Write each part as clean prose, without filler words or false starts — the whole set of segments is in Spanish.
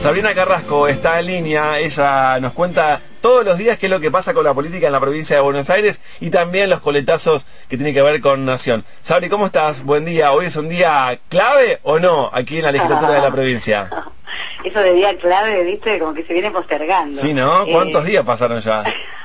Sabrina Carrasco está en línea, ella nos cuenta todos los días qué es lo que pasa con la política en la provincia de Buenos Aires y también los coletazos que tiene que ver con Nación. Sabri, ¿cómo estás? Buen día. ¿Hoy es un día clave o no aquí en la legislatura de la provincia? Eso de día clave, viste, como que se viene postergando. Sí, ¿no? ¿Cuántos días pasaron ya?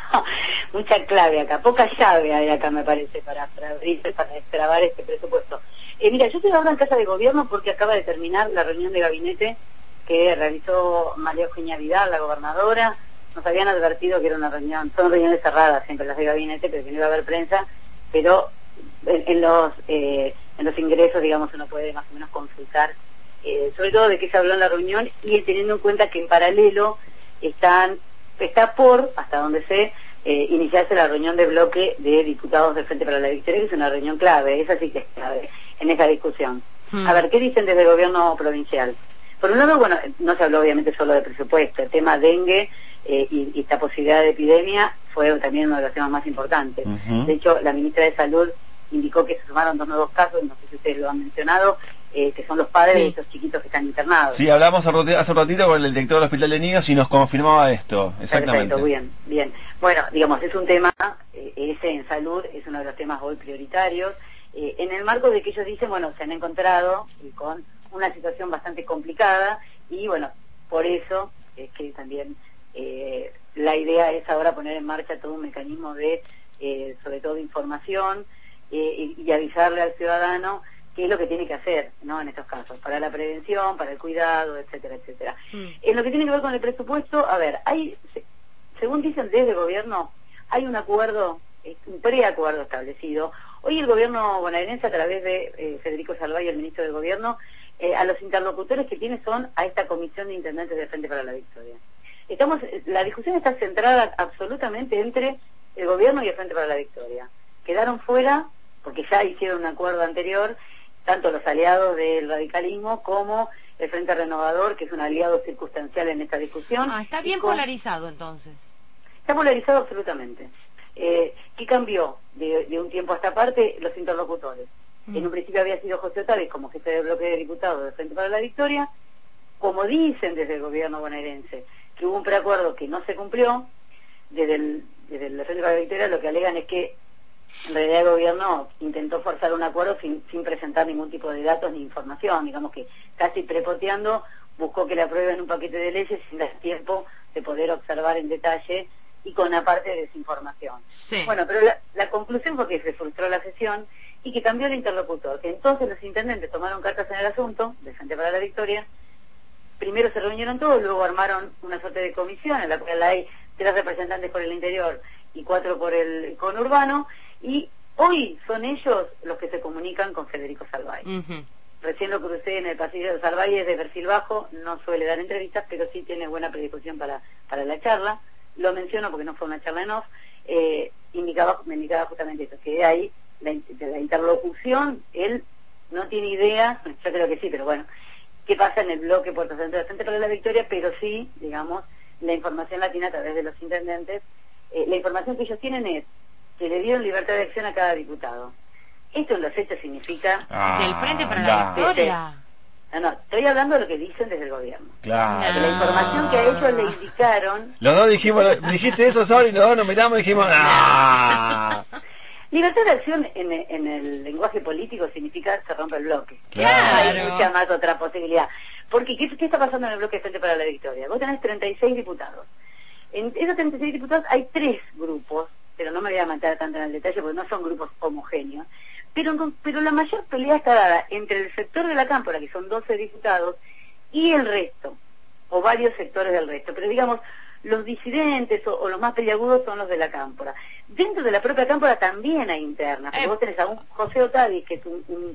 Mucha clave acá, poca llave hay acá, me parece, para destrabar este presupuesto. Mira, yo estoy ahora en Casa de Gobierno porque acaba de terminar la reunión de gabinete que realizó María Eugenia Vidal, la gobernadora. Nos habían advertido que era una reunión, son reuniones cerradas siempre las de gabinete, pero que no iba a haber prensa, pero en los ingresos, digamos, uno puede más o menos consultar, sobre todo de qué se habló en la reunión, y teniendo en cuenta que en paralelo está por, hasta donde sé, iniciarse la reunión de bloque de diputados del Frente para la Victoria, que es una reunión clave, esa sí que es clave en esa discusión. A ver, ¿qué dicen desde el gobierno provincial? Por un lado, bueno, no se habló obviamente solo de presupuesto, el tema dengue y esta posibilidad de epidemia fue también uno de los temas más importantes. De hecho, la ministra de Salud indicó que se sumaron 2 nuevos casos, no sé si ustedes lo han mencionado, que son los padres de estos chiquitos que están internados. Sí, hablamos hace un ratito con el director del Hospital de Niños y nos confirmaba esto, exactamente. Perfecto, bien. Bueno, digamos, es un tema, ese en salud es uno de los temas hoy prioritarios, en el marco de que ellos dicen, bueno, se han encontrado con una situación bastante complicada y, bueno, por eso es que también la idea es ahora poner en marcha todo un mecanismo de, sobre todo, información y avisarle al ciudadano qué es lo que tiene que hacer, ¿no?, en estos casos, para la prevención, para el cuidado, etcétera, etcétera. En lo que tiene que ver con el presupuesto, a ver, según dicen desde el gobierno, hay un acuerdo, un preacuerdo establecido. Hoy el gobierno bonaerense, a través de Federico Salvay, el ministro del gobierno, a los interlocutores que tiene son a esta comisión de intendentes de Frente para la Victoria. La discusión está centrada absolutamente entre el gobierno y el Frente para la Victoria. Quedaron fuera, porque ya hicieron un acuerdo anterior, tanto los aliados del radicalismo como el Frente Renovador, que es un aliado circunstancial en esta discusión. Está bien polarizado entonces. Está polarizado absolutamente. ¿Qué cambió de un tiempo a esta parte? Los interlocutores. En un principio había sido José Otávez como jefe del bloque de diputados del Frente para la Victoria. Como dicen desde el gobierno bonaerense, que hubo un preacuerdo que no se cumplió, desde el Frente para la Victoria lo que alegan es que en realidad el gobierno intentó forzar un acuerdo sin presentar ningún tipo de datos ni información, digamos que casi prepoteando buscó que le aprueben un paquete de leyes sin dar tiempo de poder observar en detalle y con aparte de desinformación. Sí. Bueno, pero la conclusión fue que se frustró la sesión y que cambió el interlocutor, que entonces los intendentes tomaron cartas en el asunto del Frente para la Victoria. Primero se reunieron todos, luego armaron una suerte de comisión en la cual hay 3 representantes por el interior y 4 por el conurbano, y hoy son ellos los que se comunican con Federico Salvay. Recién lo crucé en el pasillo de Salvay, es de perfil bajo, no suele dar entrevistas, pero sí tiene buena predisposición para la charla. Lo menciono porque no fue una charla en off, me indicaba justamente eso, que hay de la interlocución, él no tiene idea, yo creo que sí, pero bueno, qué pasa en el bloque Puerto Centro del Frente para la Victoria, pero sí, digamos, la información la tiene a través de los intendentes. La información que ellos tienen es que le dieron libertad de acción a cada diputado. Esto en los hechos significa... ¿Del Frente para la Victoria? No, estoy hablando de lo que dicen desde el gobierno. Claro. La información que a ellos le indicaron... Los dos dijimos, dijiste eso, Sabri, y los dos nos miramos y dijimos... ¡Ah! Libertad de acción en el lenguaje político significa se rompe el bloque. Claro. Hay mucha más otra posibilidad. Porque, ¿qué está pasando en el bloque Frente para la Victoria? Vos tenés 36 diputados. En esos 36 diputados hay 3 grupos, pero no me voy a meter tanto en el detalle porque no son grupos homogéneos. Pero la mayor pelea está dada entre el sector de la Cámpora, que son 12 diputados, y el resto, o varios sectores del resto. Pero digamos, los disidentes o los más peliagudos son los de la Cámpora. Dentro de la propia Cámpora también hay internas, porque vos tenés a un José Otávez, que es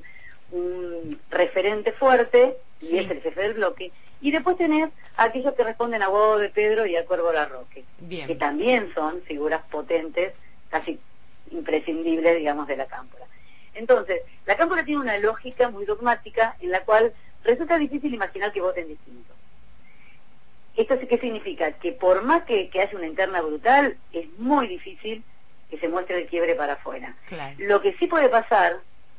un referente fuerte, y es el jefe del bloque, y después tenés a aquellos que responden a Guado de Pedro y a Cuervo Larroque, que también son figuras potentes, casi imprescindibles, digamos, de la Cámpora. Entonces, la Cámpora tiene una lógica muy dogmática en la cual resulta difícil imaginar que voten distinto. ¿Esto qué significa? Que por más que haya una interna brutal, es muy difícil que se muestre el quiebre para afuera. Claro. Lo que sí puede pasar,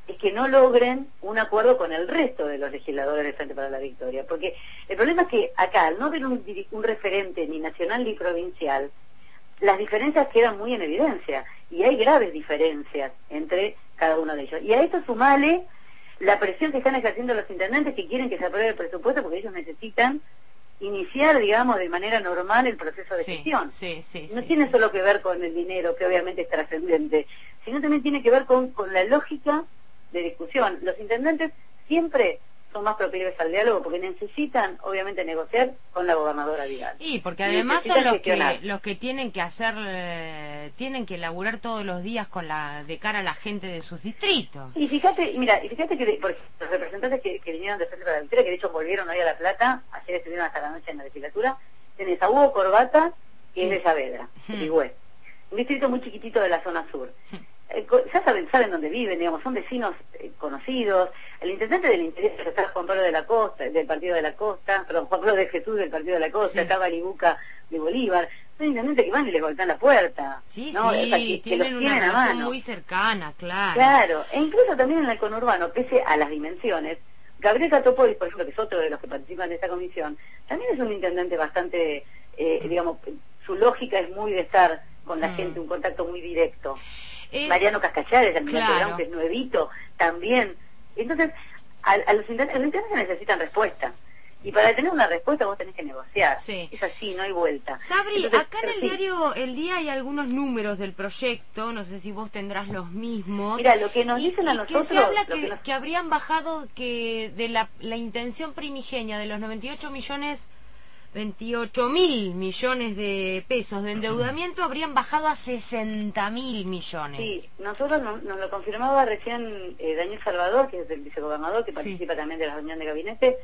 es que no logren un acuerdo con el resto de los legisladores del Frente para la Victoria, porque el problema es que acá, al no haber un referente ni nacional ni provincial, las diferencias quedan muy en evidencia, y hay graves diferencias entre cada uno de ellos. Y a esto sumale la presión que están ejerciendo los intendentes que quieren que se apruebe el presupuesto porque ellos necesitan iniciar, digamos, de manera normal el proceso de gestión. No tiene solo que ver con el dinero, que obviamente es trascendente, sino también tiene que ver con la lógica de discusión. Los intendentes siempre son más proclives al diálogo porque necesitan, obviamente, negociar con la gobernadora Vidal. Y porque además son los que tienen que hacer, tienen que laburar todos los días de cara a la gente de sus distritos. Y fíjate que por los representantes que vinieron de Frente para la Victoria, que de hecho volvieron hoy a La Plata, ayer estuvieron hasta la noche en la legislatura, tenés a Hugo Corbata, que es de Saavedra, de Ligüe, un distrito muy chiquitito de la zona sur. Ya saben dónde viven, digamos, son vecinos conocidos. El intendente del interior está Juan Pablo de la Costa, del Partido de la Costa, perdón, Juan Pablo de Jesús del Partido de la Costa, está Baribuca de Bolívar. Son intendentes que van y les golpean la puerta. ¿No? Tienen una relación muy cercana, claro. Claro, e incluso también en el conurbano, pese a las dimensiones, Gabriel Catopodis, por ejemplo, que es otro de los que participan de esta comisión, también es un intendente bastante, digamos, su lógica es muy de estar con la gente, un contacto muy directo. Mariano Cascallares, el claro. Que es nuevito, también. Entonces, los intendentes necesitan respuesta. Y para tener una respuesta vos tenés que negociar. Es así, no hay vuelta. Sabri, entonces, acá en el diario El Día hay algunos números del proyecto, no sé si vos tendrás los mismos. Mira, lo que nos dicen a nosotros... Que se habla que habrían bajado que de la intención primigenia de los 28.000 millones de pesos de endeudamiento habrían bajado a 60.000 millones. Sí, nosotros nos lo confirmaba recién Daniel Salvador, que es el vicegobernador, que participa también de la reunión de gabinete,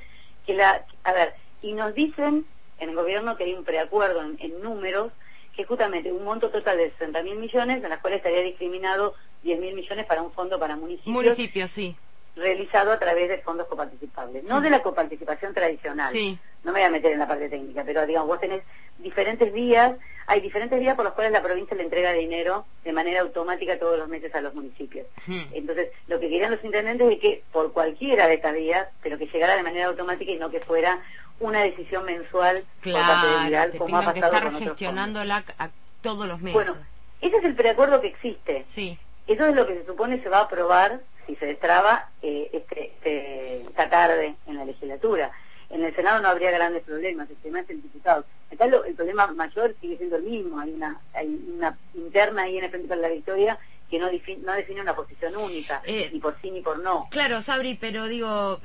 y nos dicen en el gobierno que hay un preacuerdo en números, que justamente un monto total de 60.000 millones, en las cuales estaría discriminado 10.000 millones para un fondo para municipios. Municipios, sí. Realizado a través de fondos coparticipables, no de la coparticipación tradicional. No me voy a meter en la parte técnica, pero digamos, vos tenés diferentes vías, hay diferentes vías por las cuales la provincia le entrega dinero de manera automática todos los meses a los municipios. Entonces, lo que querían los intendentes es que por cualquiera de estas vías, pero que llegara de manera automática y no que fuera una decisión mensual por parte de Vidal, como ha pasado que estar con otros gestionándola a todos los meses. Bueno, ese es el preacuerdo que existe. Eso es lo que se supone se va a aprobar si se destraba esta tarde en la legislatura. En el Senado no habría grandes problemas, el tema es el diputado. Acá el problema mayor sigue siendo el mismo, hay una interna ahí en el Frente para la Victoria que no define una posición única, ni por sí ni por no. Claro, Sabri, pero digo,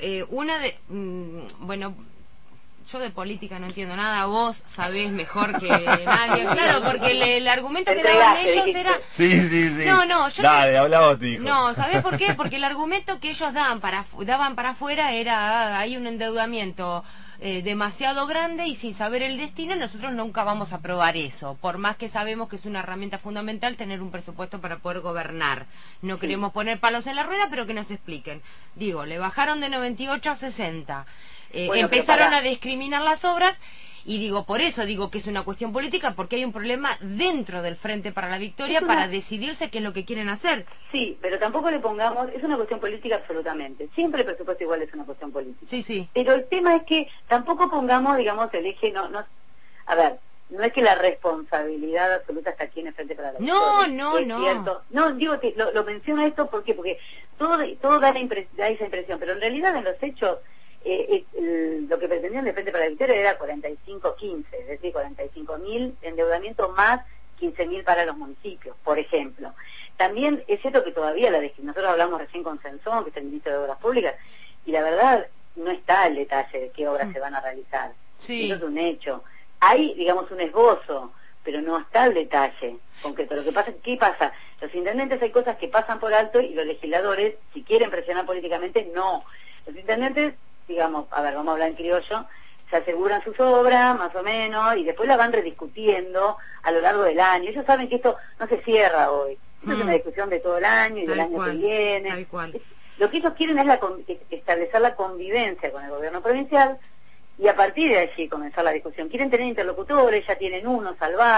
bueno, yo de política no entiendo nada, vos sabés mejor que nadie, claro, porque el argumento que daban ellos era... Sí. No, dale, habla vos, hijo. No, ¿sabés por qué? Porque el argumento que ellos daban para afuera era, hay un endeudamiento demasiado grande y sin saber el destino nosotros nunca vamos a aprobar eso, por más que sabemos que es una herramienta fundamental tener un presupuesto para poder gobernar. No queremos poner palos en la rueda, pero que nos expliquen. Digo, le bajaron de 98 a 60. Empezaron a discriminar las obras y por eso digo que es una cuestión política, porque hay un problema dentro del Frente para la Victoria para decidirse qué es lo que quieren hacer. Sí, pero tampoco le pongamos, es una cuestión política absolutamente, siempre el presupuesto igual es una cuestión política. Sí. Pero el tema es que tampoco pongamos, digamos, el eje, a ver, no es que la responsabilidad absoluta está aquí en el Frente para la Victoria. No. Cierto. No, digo que lo menciono esto porque todo da esa impresión, pero en realidad en los hechos lo que pretendían de Frente para la Victoria era 45-15, es decir, 45.000 de endeudamiento más 15.000 para los municipios, por ejemplo. También es cierto que todavía nosotros hablamos recién con Sensón, que es el ministro de Obras Públicas, y la verdad no está el detalle de qué obras se van a realizar. Eso es un hecho. Hay, digamos, un esbozo, pero no está el detalle concreto. Lo que pasa, ¿qué pasa? Los intendentes hay cosas que pasan por alto y los legisladores, si quieren presionar políticamente, no. Los intendentes, digamos, vamos a hablar en criollo, se aseguran sus obras, más o menos, y después la van rediscutiendo a lo largo del año. Ellos saben que esto no se cierra hoy. Esto es una discusión de todo el año y del año que viene. Tal cual. Lo que ellos quieren es establecer la convivencia con el gobierno provincial y a partir de allí comenzar la discusión. Quieren tener interlocutores, ya tienen uno, Salvay,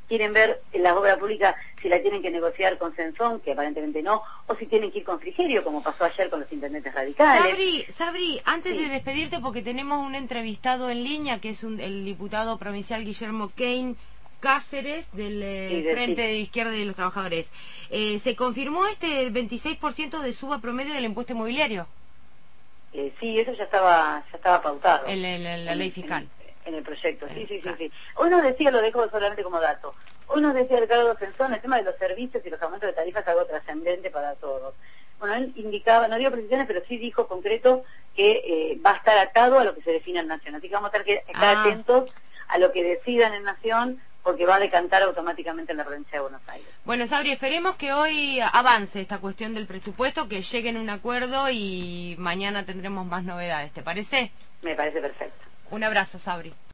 quieren ver en la obra pública si la tienen que negociar con Sensón, que aparentemente no, o si tienen que ir con Frigerio, como pasó ayer con los intendentes radicales. Sabri, antes de despedirte, porque tenemos un entrevistado en línea, que es el diputado provincial Guillermo Kane Cáceres, del Frente de Izquierda y de los Trabajadores. ¿Se confirmó el 26% de suba promedio del impuesto inmobiliario? Sí, eso ya estaba pautado. En la ley fiscal. En el proyecto, sí. Hoy nos decía, lo dejo solamente como dato, hoy nos decía Ricardo Sensón, el tema de los servicios y los aumentos de tarifas es algo trascendente para todos. Bueno, él indicaba, no dio precisiones, pero sí dijo concreto que va a estar atado a lo que se define en Nación. Así que vamos a tener que estar atentos a lo que decidan en Nación, porque va a decantar automáticamente en la provincia de Buenos Aires. Bueno, Sabri, esperemos que hoy avance esta cuestión del presupuesto, que lleguen a un acuerdo y mañana tendremos más novedades, ¿te parece? Me parece perfecto. Un abrazo, Sabri.